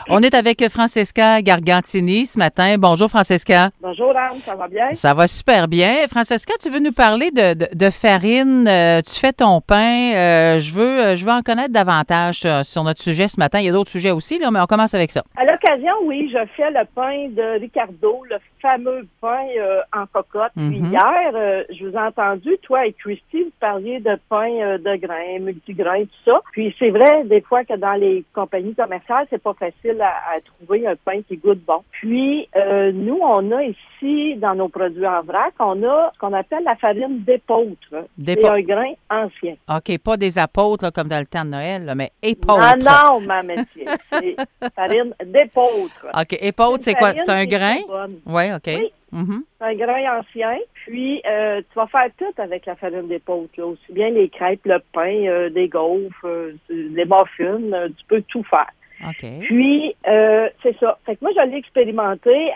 On est avec Francesca Gargantini ce matin. Bonjour, Francesca. Bonjour, Anne, ça va bien? Ça va super bien. Francesca, tu veux nous parler de farine. Tu fais ton pain. Je veux en connaître davantage sur notre sujet ce matin. Il y a d'autres sujets aussi, là, mais on commence avec ça. À l'occasion, oui, je fais le pain de Ricardo, le fameux pain en cocotte. Puis hier, je vous ai entendu, toi et Christy, vous parliez de pain de grains, multigrains, tout ça. Puis c'est vrai, des fois, que dans les compagnies commerciales, c'est pas facile à trouver un pain qui goûte bon. Puis, nous, on a ici, dans nos produits en vrac, on a ce qu'on appelle la farine d'épeautre. C'est un grain ancien. OK, pas des apôtres, là, comme dans le temps de Noël, là, mais épeautre. Non, ma messieurs. C'est farine d'épeautre. OK, épeautre, c'est quoi? C'est un grain? Ouais, OK. Oui. C'est un grain ancien. Puis, tu vas faire tout avec la farine d'épeautre, là. Aussi bien les crêpes, le pain, des gaufres, des muffins, tu peux tout faire. OK. Puis, c'est ça. Fait que moi, je l'ai expérimenté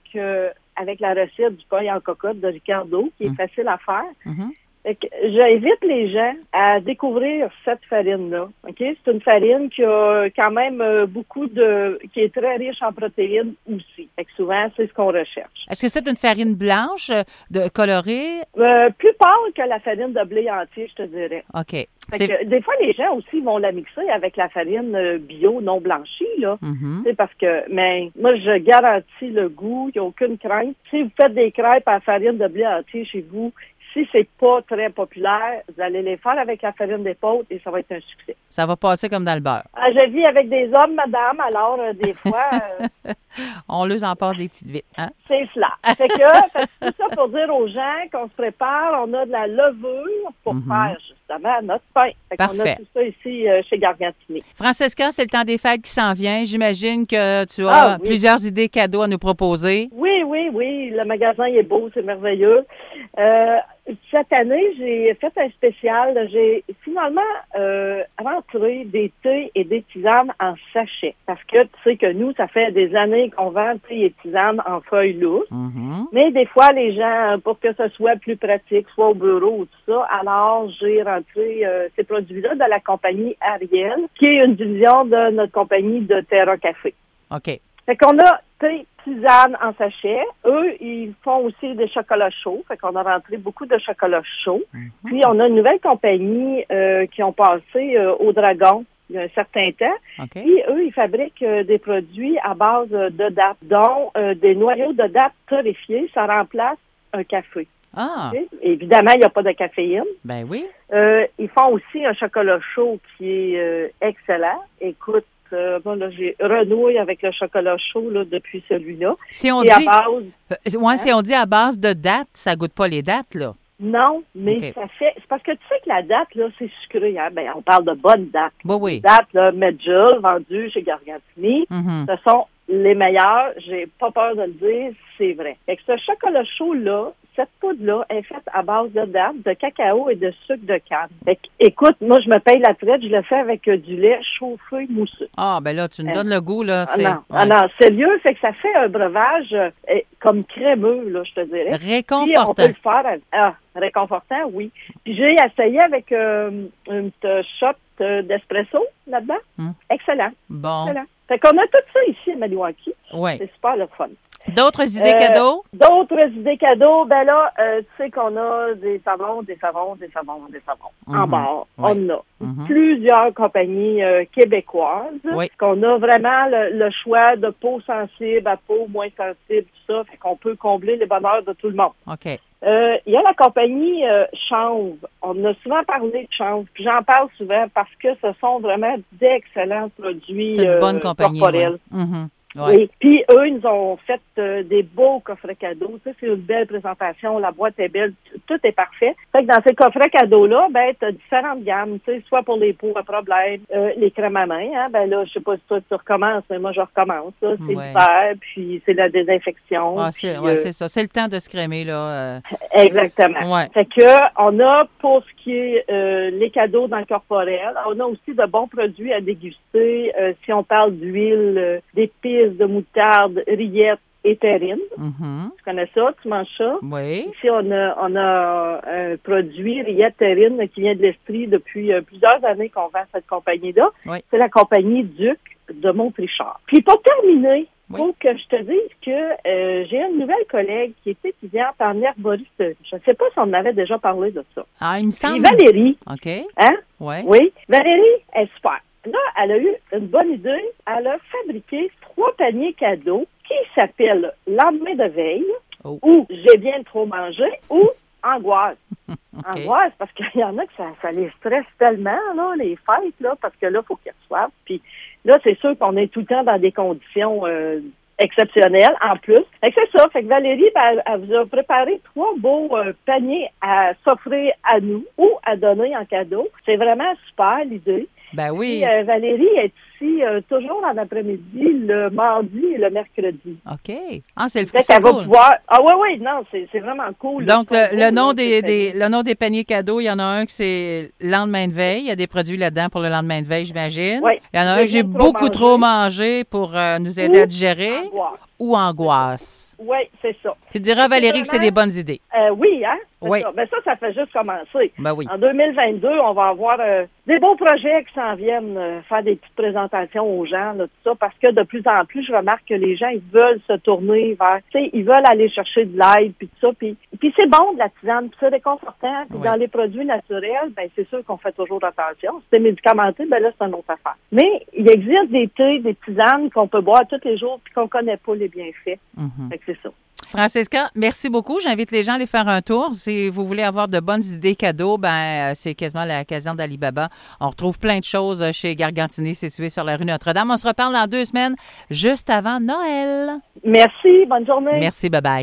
avec la recette du pain en cocotte de Ricardo, qui est facile à faire. Fait que j'invite les gens à découvrir cette farine-là. OK? C'est une farine qui a quand même qui est très riche en protéines aussi. Fait que souvent, c'est ce qu'on recherche. Est-ce que c'est une farine blanche, colorée? Plus pâle que la farine de blé entier, je te dirais. OK. Fait que, des fois, les gens aussi vont la mixer avec la farine bio non blanchie, là. Parce que, mais moi, je garantis le goût, il n'y a aucune crainte. Si vous faites des crêpes à farine de blé entier chez vous, si c'est pas très populaire, vous allez les faire avec la farine d'épeautre et ça va être un succès. Ça va passer comme dans le beurre. Je vis avec des hommes, madame, alors des fois... on leur en passe des petites vites, hein? C'est cela. Fait que tout ça pour dire aux gens qu'on se prépare, on a de la levure pour faire justement notre pain. Fait qu'on a tout ça ici chez Gargantini. Francesca, c'est le temps des fêtes qui s'en vient. J'imagine que tu as plusieurs idées cadeaux à nous proposer. Oui. Le magasin est beau, c'est merveilleux. Cette année, j'ai fait un spécial. J'ai finalement rentré des thés et des tisanes en sachet. Parce que tu sais que nous, ça fait des années qu'on vend thés et tisanes en feuilles lousses. Mais des fois, les gens, pour que ce soit plus pratique, soit au bureau ou tout ça, alors j'ai rentré ces produits-là de la compagnie Ariel, qui est une division de notre compagnie de Terra Café. OK. Fait qu'on a thé, tisane en sachet. Eux, ils font aussi des chocolats chauds. Fait qu'on a rentré beaucoup de chocolats chauds. Puis, on a une nouvelle compagnie qui ont passé au Dragon il y a un certain temps. Puis, eux, ils fabriquent des produits à base de dattes, dont des noyaux de dattes torréfiés. Ça remplace un café. Okay? Évidemment, il n'y a pas de caféine. Ben oui. Ils font aussi un chocolat chaud qui est excellent. Écoute, bon, là, j'ai renoué avec le chocolat chaud là, depuis celui-là. Si on dit à base de dattes, ça goûte pas les dattes, là. Non, mais ça fait... C'est parce que tu sais que la date, là, c'est sucré. Hein? Ben, on parle de bonnes dattes. Oui. Les dates, là, Medjool, vendues chez Gargantini, ce sont les meilleures. J'ai pas peur de le dire, c'est vrai. Fait que ce chocolat chaud-là, cette poudre-là est faite à base de dattes, de cacao et de sucre de canne. Fait que, écoute, moi, je me paye la traite, je le fais avec du lait chauffé mousseux. Ah, ben là, tu nous donnes le goût, là. Non, sérieux, fait que ça fait un breuvage comme crémeux, là, je te dirais. Réconfortant. Puis on peut le faire réconfortant, oui. Puis j'ai essayé avec une shot d'espresso là-dedans. Excellent. Bon. Excellent. Fait qu'on a tout ça ici à Maniwaki. Oui. C'est super le fun. D'autres idées cadeaux? D'autres idées cadeaux, ben là, tu sais qu'on a des savons en barre. On a plusieurs compagnies québécoises. Qu'on a vraiment le choix de peau sensible à peau moins sensible, tout ça. Fait qu'on peut combler les bonheurs de tout le monde. OK. Il y a la compagnie Chanvre. On a souvent parlé de Chanvre. Puis j'en parle souvent parce que ce sont vraiment d'excellents produits corporels. Oui. Puis eux, ils nous ont fait des beaux coffrets cadeaux. Ça, c'est une belle présentation. La boîte est belle. Tout est parfait. Fait que dans ces coffrets cadeaux-là, ben, t'as différentes gammes. Tu sais, soit pour les peaux à problème, les crèmes à main. Hein, ben là, je sais pas si toi tu recommences, mais moi je recommence. Là. C'est l'hiver, puis c'est la désinfection. C'est ça. C'est le temps de se crémer, là. Exactement. Ouais. Fait que on a pour ce qui est les cadeaux dans le corporel, on a aussi de bons produits à déguster. Si on parle d'huile, d'épices, de moutarde, rillettes et terrine. Tu connais ça? Tu manges ça? Oui. Ici, on a un produit, rillette terrine, qui vient de l'Estrie depuis plusieurs années qu'on vend cette compagnie-là. Oui. C'est la compagnie Duc. de Montrichard. Puis pour terminer, il faut que je te dise que j'ai une nouvelle collègue qui est étudiante en herboristerie. Je ne sais pas si on avait déjà parlé de ça. Ah, il me semble. Puis Valérie. OK. Hein? Ouais. Oui. Valérie est super. Là, elle a eu une bonne idée. Elle a fabriqué 3 paniers cadeaux qui s'appellent Lendemain de veille, ou J'ai bien trop mangé, ou Angoisse. Okay. Angoisse, parce qu'il y en a que ça les stresse tellement, là, les fêtes, là, parce que là, il faut qu'ils reçoivent. Puis là, c'est sûr qu'on est tout le temps dans des conditions exceptionnelles, en plus. Fait que c'est ça. Fait que Valérie, elle vous a préparé 3 beaux paniers à s'offrir à nous ou à donner en cadeau. C'est vraiment super, l'idée. Ben oui. Puis, Valérie est ici toujours en après-midi, le mardi et le mercredi. OK. Ah, c'est le fun. C'est cool. Va pouvoir... Ah oui, non, c'est vraiment cool. Donc, le nom des paniers cadeaux, il y en a un que c'est Lendemain de veille. Il y a des produits là-dedans pour le lendemain de veille, j'imagine. Oui. Il y en a un que j'ai beaucoup trop mangé pour nous aider à digérer. Ou Angoisse. Oui, c'est ça. Tu diras, Valérie, que c'est des bonnes idées. Oui, hein? Oui. Ça. Ben ça fait juste commencer. Ben oui. En 2022, on va avoir des beaux projets qui s'en viennent, faire des petites présentations aux gens, là, tout ça, parce que de plus en plus, je remarque que les gens, ils veulent se tourner vers, tu sais, ils veulent aller chercher de l'aide, puis tout ça, puis c'est bon de la tisane, puis c'est réconfortant, puis dans les produits naturels, ben c'est sûr qu'on fait toujours attention. Si c'est médicamenté, ben là, c'est une autre affaire. Mais il existe des thés, des tisanes qu'on peut boire tous les jours, puis qu'on connaît pas les bienfaits. Fait que c'est ça. Francesca, merci beaucoup. J'invite les gens à aller faire un tour. Si vous voulez avoir de bonnes idées cadeaux, ben c'est quasiment la caserne d'Alibaba. On retrouve plein de choses chez Gargantini, situé sur la rue Notre-Dame. On se reparle dans 2 semaines, juste avant Noël. Merci. Bonne journée. Merci. Bye-bye.